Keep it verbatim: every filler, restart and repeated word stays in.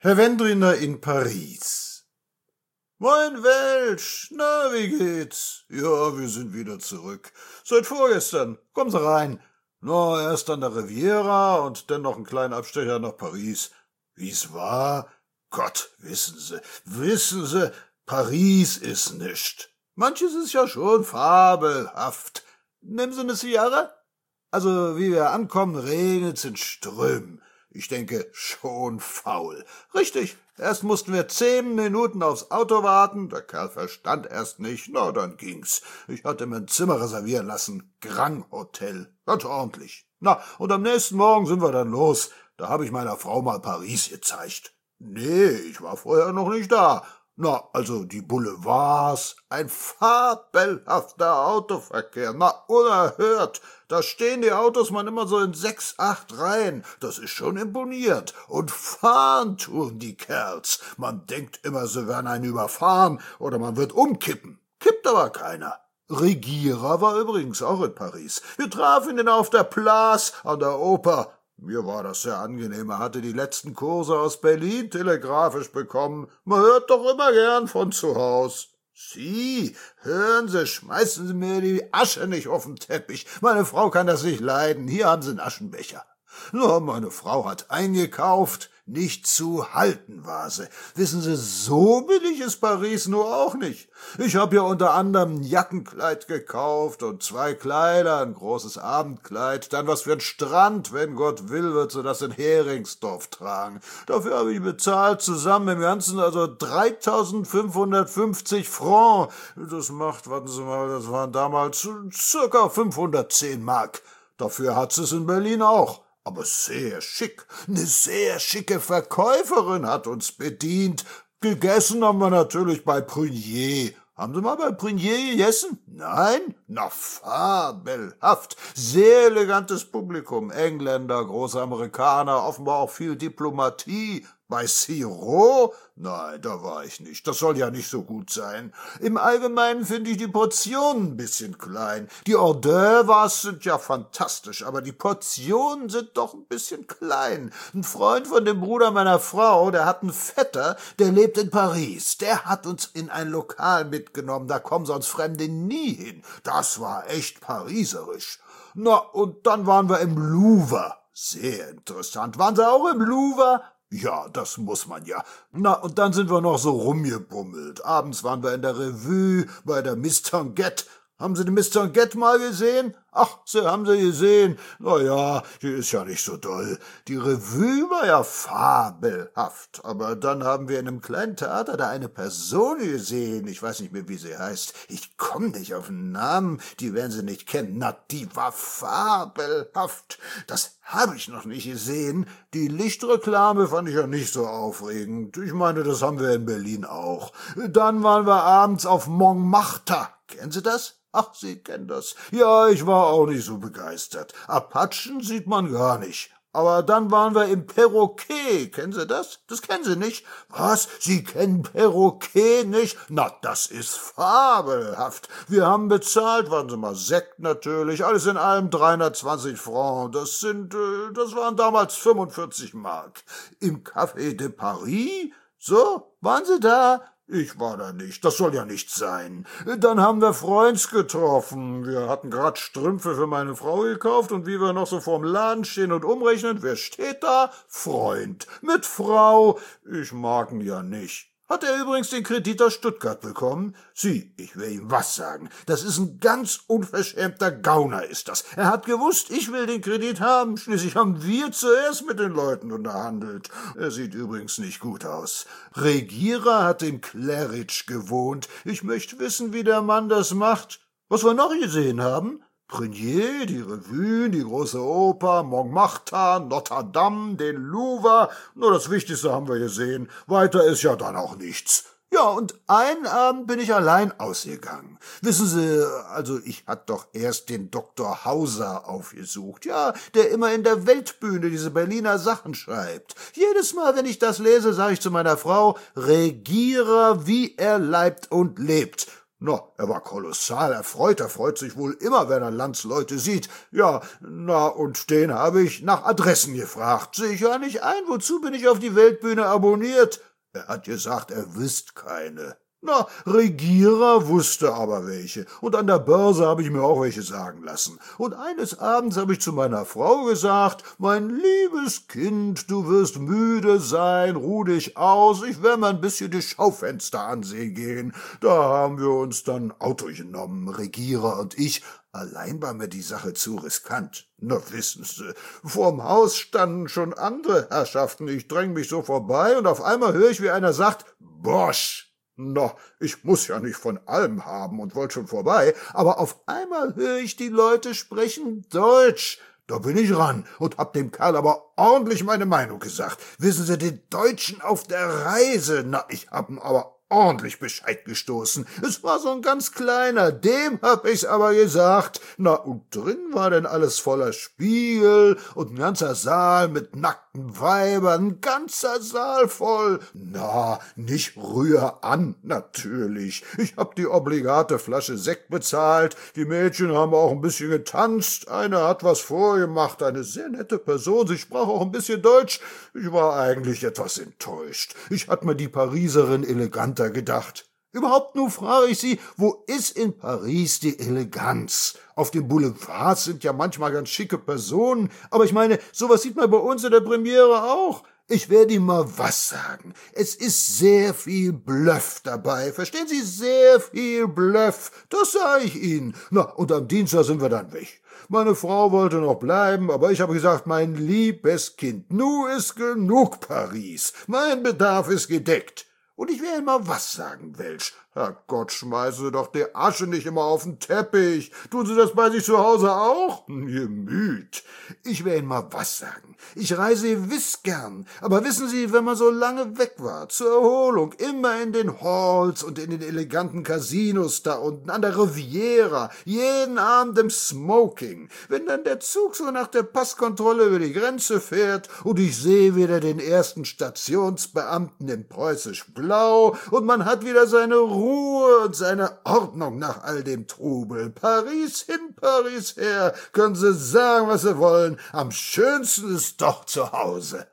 Herr Wendriner in Paris. Moin Welsch, na, wie geht's? Ja, wir sind wieder zurück. Seit vorgestern. Kommen Sie rein. Na, erst an der Riviera und dann noch einen kleinen Abstecher nach Paris. Wie's war? Gott, wissen Sie, wissen Sie, Paris ist nischt. Manches ist ja schon fabelhaft. Nehmen Sie eine Zigarre? Also, wie wir ankommen, regnet's in Strömen. Ich denke, schon faul. Richtig, erst mussten wir zehn Minuten aufs Auto warten, der Kerl verstand erst nicht, na, dann ging's. Ich hatte mir ein Zimmer reservieren lassen, Grand Hotel, ganz ordentlich. Na, und am nächsten Morgen sind wir dann los, da habe ich meiner Frau mal Paris gezeigt. Nee, ich war vorher noch nicht da. Na, also die Boulevards, ein fabelhafter Autoverkehr, na, unerhört. Da stehen die Autos man immer so in sechs, acht Reihen, das ist schon imponierend. Und fahren tun die Kerls. Man denkt immer, sie werden einen überfahren oder man wird umkippen. Kippt aber keiner. Regierer war übrigens auch in Paris. Wir trafen ihn auf der Place an der Oper. Mir war das sehr angenehm, er hatte die letzten Kurse aus Berlin telegrafisch bekommen. Man hört doch immer gern von zu Haus. Sie, hören Sie, schmeißen Sie mir die Asche nicht auf den Teppich. Meine Frau kann das nicht leiden. Hier haben Sie einen Aschenbecher. Nur meine Frau hat eingekauft, nicht zu halten war sie. Wissen Sie, so billig ist Paris nur auch nicht. Ich habe ja unter anderem ein Jackenkleid gekauft und zwei Kleider, ein großes Abendkleid, dann was für einen Strand, wenn Gott will, wird sie das in Heringsdorf tragen. Dafür habe ich bezahlt, zusammen im Ganzen also dreitausendfünfhundertfünfzig Francs. Das macht, warten Sie mal, das waren damals circa fünfhundertzehn Mark. Dafür hat sie es in Berlin auch. Aber sehr schick. Eine sehr schicke Verkäuferin hat uns bedient. Gegessen haben wir natürlich bei Prunier. Haben Sie mal bei Prunier gegessen? Nein? Na, fabelhaft. Sehr elegantes Publikum. Engländer, große Amerikaner, offenbar auch viel Diplomatie. Bei Sirop? Nein, da war ich nicht. Das soll ja nicht so gut sein. Im Allgemeinen finde ich die Portionen ein bisschen klein. Die Hors d'oeuvres sind ja fantastisch, aber die Portionen sind doch ein bisschen klein. Ein Freund von dem Bruder meiner Frau, der hat einen Vetter, der lebt in Paris. Der hat uns in ein Lokal mitgenommen, da kommen sonst Fremde nie hin. Das war echt pariserisch. Na, und dann waren wir im Louvre. Sehr interessant. Waren Sie auch im Louvre? Ja, das muss man ja. Na, und dann sind wir noch so rumgebummelt. Abends waren wir in der Revue bei der Miss Tanguette. Haben Sie die Miss Tanguette mal gesehen? Ach, Sie haben sie gesehen. Na ja, die ist ja nicht so doll. Die Revue war ja fabelhaft. Aber dann haben wir in einem kleinen Theater da eine Person gesehen. Ich weiß nicht mehr, wie sie heißt. Ich komme nicht auf den Namen. Die werden Sie nicht kennen. Na, die war fabelhaft. Das habe ich noch nicht gesehen. Die Lichtreklame fand ich ja nicht so aufregend. Ich meine, das haben wir in Berlin auch. Dann waren wir abends auf Montmartre. Kennen Sie das? Ach, Sie kennen das. Ja, ich war auch nicht so begeistert. Apachen sieht man gar nicht. Aber dann waren wir im Perroquet. Kennen Sie das? Das kennen Sie nicht. Was? Sie kennen Perroquet nicht? Na, das ist fabelhaft. Wir haben bezahlt, warten Sie mal, Sekt natürlich, alles in allem dreihundertzwanzig Francs. Das sind, äh, das waren damals fünfundvierzig Mark. Im Café de Paris? So, waren Sie da? Ich war da nicht, das soll ja nicht sein. Dann haben wir Freunds getroffen. Wir hatten grad Strümpfe für meine Frau gekauft und wie wir noch so vorm Laden stehen und umrechnen, wer steht da? Freund. Mit Frau. Ich mag ihn ja nicht. Hat er übrigens den Kredit aus Stuttgart bekommen? Sie, ich will ihm was sagen. Das ist ein ganz unverschämter Gauner, ist das. Er hat gewusst, ich will den Kredit haben. Schließlich haben wir zuerst mit den Leuten unterhandelt. Er sieht übrigens nicht gut aus. Regierer hat in Claridge gewohnt. Ich möchte wissen, wie der Mann das macht. Was wir noch gesehen haben? Prunier, die Revue, die große Oper, Montmartre, Notre Dame, den Louvre. Nur das Wichtigste haben wir gesehen. Weiter ist ja dann auch nichts. Ja, und einen Abend bin ich allein ausgegangen. Wissen Sie, also ich hatte doch erst den Doktor Hauser aufgesucht, ja, der immer in der Weltbühne diese Berliner Sachen schreibt. Jedes Mal, wenn ich das lese, sage ich zu meiner Frau, Regierer, wie er leibt und lebt. Na, er war kolossal erfreut, er freut sich wohl immer, wenn er Landsleute sieht. Ja, na, und den habe ich nach Adressen gefragt. Sehe ich ja nicht ein, wozu bin ich auf die Weltbühne abonniert? Er hat gesagt, er wüsst keine. Na, Regierer wusste aber welche, und an der Börse habe ich mir auch welche sagen lassen. Und eines Abends habe ich zu meiner Frau gesagt, mein liebes Kind, du wirst müde sein, ruh dich aus, ich werde mal ein bisschen die Schaufenster ansehen gehen. Da haben wir uns dann Auto genommen, Regierer und ich. Allein war mir die Sache zu riskant. Na, wissen Sie, vorm Haus standen schon andere Herrschaften. Ich dräng mich so vorbei, und auf einmal höre ich, wie einer sagt, Bosch! Na, ich muss ja nicht von allem haben und wollte schon vorbei, aber auf einmal höre ich die Leute sprechen Deutsch. Da bin ich ran und hab dem Kerl aber ordentlich meine Meinung gesagt. Wissen Sie, den Deutschen auf der Reise, na, ich hab ihn aber ordentlich Bescheid gestoßen. Es war so ein ganz kleiner, dem hab ich's aber gesagt. Na, und drin war denn alles voller Spiegel und ein ganzer Saal mit nackten Weibern, ein ganzer Saal voll. Na, nicht rühr an, natürlich. Ich hab die obligate Flasche Sekt bezahlt, die Mädchen haben auch ein bisschen getanzt, eine hat was vorgemacht, eine sehr nette Person, sie sprach auch ein bisschen Deutsch. Ich war eigentlich etwas enttäuscht. Ich hatte mir die Pariserin eleganter gedacht. Überhaupt nur frage ich Sie, wo ist in Paris die Eleganz? Auf den Boulevards sind ja manchmal ganz schicke Personen, aber ich meine, sowas sieht man bei uns in der Premiere auch. Ich werde Ihnen mal was sagen. Es ist sehr viel Bluff dabei. Verstehen Sie? Sehr viel Bluff. Das sage ich Ihnen. Na, und am Dienstag sind wir dann weg. Meine Frau wollte noch bleiben, aber ich habe gesagt, mein liebes Kind, nu ist genug Paris. Mein Bedarf ist gedeckt. Und ich will Ihnen mal was sagen, Welsch. Herrgott, schmeißen Sie doch die Asche nicht immer auf den Teppich. Tun Sie das bei sich zu Hause auch? Gemüt. Ich will Ihnen mal was sagen. Ich reise gewiss gern. Aber wissen Sie, wenn man so lange weg war, zur Erholung, immer in den Halls und in den eleganten Casinos da unten, an der Riviera, jeden Abend im Smoking. Wenn dann der Zug so nach der Passkontrolle über die Grenze fährt und ich sehe wieder den ersten Stationsbeamten in preußisch Blau und man hat wieder seine Ruhe und seine Ordnung nach all dem Trubel. Paris hin, Paris her, können Sie sagen, was Sie wollen. Am schönsten ist doch zu Hause.